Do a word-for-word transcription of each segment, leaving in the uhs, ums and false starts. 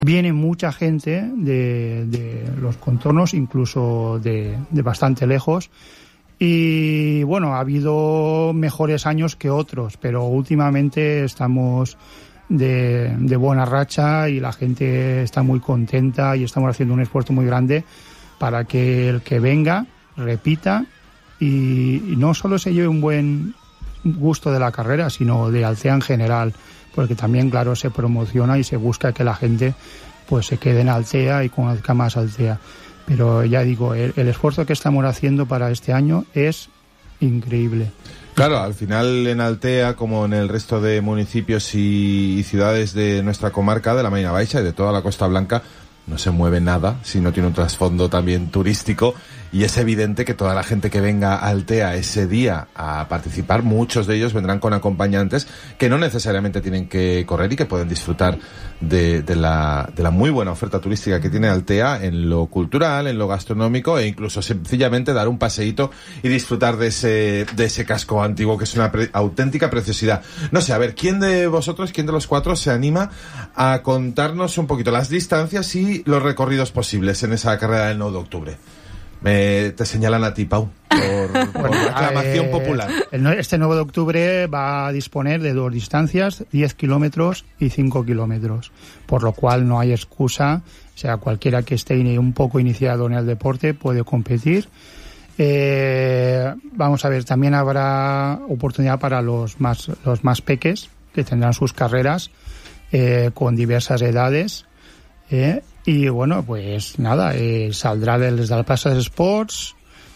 Viene mucha gente de, de los contornos, incluso de, de bastante lejos. Y bueno, ha habido mejores años que otros, pero últimamente estamos de, de buena racha y la gente está muy contenta y estamos haciendo un esfuerzo muy grande para que el que venga repita y, y no solo se lleve un buen gusto de la carrera, sino de Altea en general, porque también, claro, se promociona y se busca que la gente pues se quede en Altea y conozca más Altea. Pero ya digo, el, el esfuerzo que estamos haciendo para este año es increíble. Claro, al final en Altea, como en el resto de municipios y, y ciudades de nuestra comarca, de la Marina Baixa y de toda la Costa Blanca, no se mueve nada si no tiene un trasfondo también turístico, y es evidente que toda la gente que venga a Altea ese día a participar, muchos de ellos vendrán con acompañantes que no necesariamente tienen que correr y que pueden disfrutar de, de la de la muy buena oferta turística que tiene Altea en lo cultural, en lo gastronómico, e incluso sencillamente dar un paseíto y disfrutar de ese de ese casco antiguo que es una pre- auténtica preciosidad. No sé, a ver, ¿quién de vosotros, quién de los cuatro se anima a contarnos un poquito las distancias y los recorridos posibles en esa carrera del nueve de octubre? Me, te señalan a ti, Pau, por, por Bueno, aclamación eh, popular. El, este nueve de octubre va a disponer de dos distancias, diez kilómetros y cinco kilómetros, por lo cual no hay excusa, o sea, cualquiera que esté un poco iniciado en el deporte puede competir. Eh, vamos a ver, también habrá oportunidad para los más, los más peques, que tendrán sus carreras eh, con diversas edades, eh, y bueno, pues nada, eh, saldrá desde la Plaza de Sports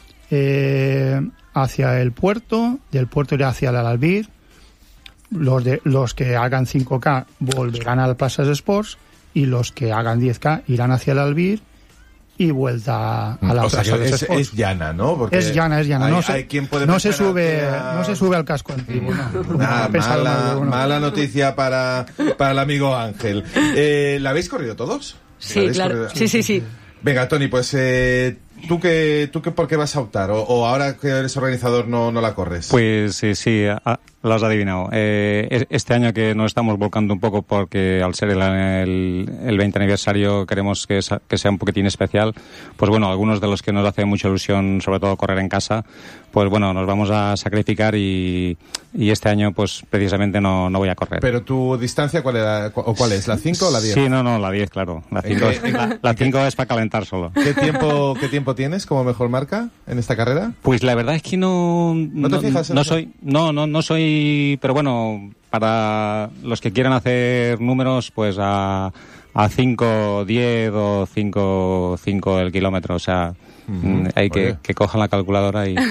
eh, hacia el puerto, del puerto irá hacia el Albir. Los, de, los que hagan cinco K volverán a la Plaza de Sports y los que hagan diez K irán hacia el Albir y vuelta a la o sea, Plaza de es, Sports. es llana, ¿no? Porque es llana, es llana. Hay, no se, hay quien puede no se pensar sube, a... no se sube al casco antiguo. No. Nah, mala, uno. mala noticia para, para el amigo Ángel. Eh, ¿La habéis corrido todos? Sí, claro. Corrido? Sí, sí, sí. Venga, Tony, pues eh, ¿tú qué, tú qué por qué vas a optar? O, o ahora que eres organizador no, no la corres. Pues sí, sí, a, lo has adivinado. Eh, este año que nos estamos volcando un poco porque al ser el, el, el veinte aniversario queremos que, que sea un poquitín especial, pues bueno, algunos de los que nos hace mucha ilusión, sobre todo correr en casa, pues bueno, nos vamos a sacrificar y, y este año pues precisamente no, no voy a correr. ¿Pero tu distancia cuál era, o cuál es? ¿La cinco o la diez? Sí, no, no, la diez, claro. La cinco es, la, la cinco es para calentar solo. ¿Qué tiempo, qué tiempo tienes como mejor marca en esta carrera? Pues la verdad es que no... ¿No te fijas en no eso? soy, no, no, no soy... Pero bueno, para los que quieran hacer números, pues a, a cinco, diez o cinco, cinco el kilómetro, o sea... Uh-huh. Hay que, que cojan la calculadora y...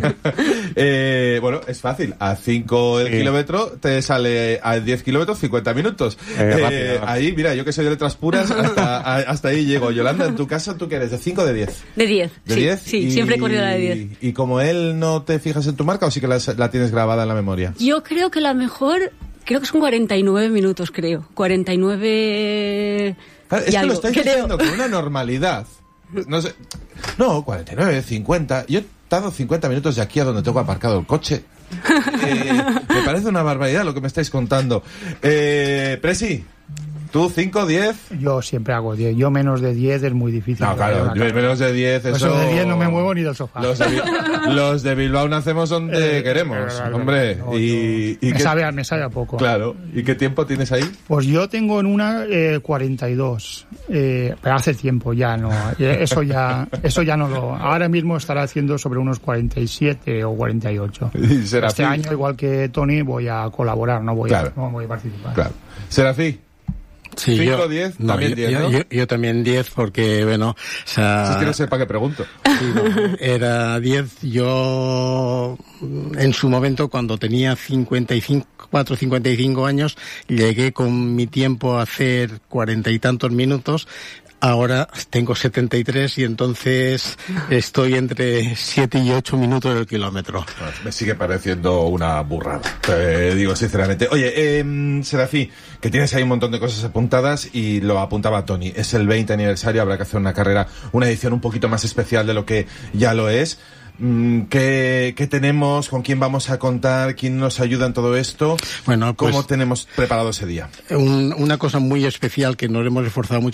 eh, bueno, es fácil. A cinco el sí. kilómetro te sale a diez kilómetros cincuenta minutos. Eh, rápido, eh, rápido. Ahí, mira, yo que soy de letras puras, hasta, a, hasta ahí llego. Yolanda, en tu caso, ¿tú qué eres? ¿De cinco o de diez? De diez. ¿De sí, diez? Sí, y, siempre he corrido la de diez. ¿Y como él no te fijas en tu marca o sí que la, la tienes grabada en la memoria? Yo creo que la mejor... Creo que son cuarenta y nueve minutos, creo. cuarenta y nueve... Claro, es y que algo, lo estáis creo. diciendo con una normalidad. No sé. No, cuarenta y nueve, cincuenta. Yo he estado cincuenta minutos de aquí a donde tengo aparcado el coche. Eh, me parece una barbaridad lo que me estáis contando. Eh, Presi, ¿tú cinco, diez? Yo siempre hago diez. Yo menos de diez es muy difícil. No, claro, yo menos de diez, eso... Eso de diez no me muevo ni del sofá. Los de, los de Bilbao nacemos donde eh, queremos, eh, hombre. no, y, y me, qué, sabe, me sabe a poco. Claro. ¿Y qué tiempo tienes ahí? Pues yo tengo en una eh, cuarenta y dos. Eh, pero hace tiempo ya no. Eh, eso ya eso ya no lo... Ahora mismo estará haciendo sobre unos cuarenta y siete o cuarenta y ocho. ¿Y Serafí? Este año, igual que Tony, voy a colaborar, no voy, claro. a, no voy a participar. Claro. Serafí. Sí, cinco, yo, diez, no, también yo, diez, yo, ¿no? Yo, yo también diez porque, bueno, o sea... Si es que no sé para qué pregunto. Sí, no, era diez. Yo, en su momento, cuando tenía cincuenta y cinco, cuatro, cincuenta y cinco años, llegué con mi tiempo a hacer cuarenta y tantos minutos. Ahora tengo setenta y tres y entonces estoy entre siete y ocho minutos del kilómetro. Bueno, me sigue pareciendo una burrada, te digo sinceramente. Oye, eh, Serafí, que tienes ahí un montón de cosas apuntadas y lo apuntaba Tony. Es el veinte aniversario, habrá que hacer una carrera, una edición un poquito más especial de lo que ya lo es. ¿Qué, ¿Qué tenemos? ¿Con quién vamos a contar? ¿Quién nos ayuda en todo esto? Bueno, pues, ¿cómo tenemos preparado ese día? Un, una cosa muy especial que nos hemos esforzado mucho